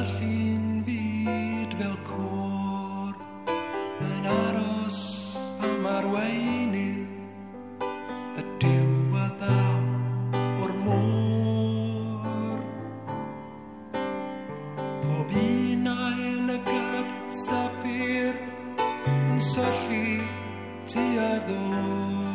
llun fyd fel côr yn aros am arweinydd y diweddaw o'r môr. Pob un a'i lygad saffir yn syllu tua'r ddôr.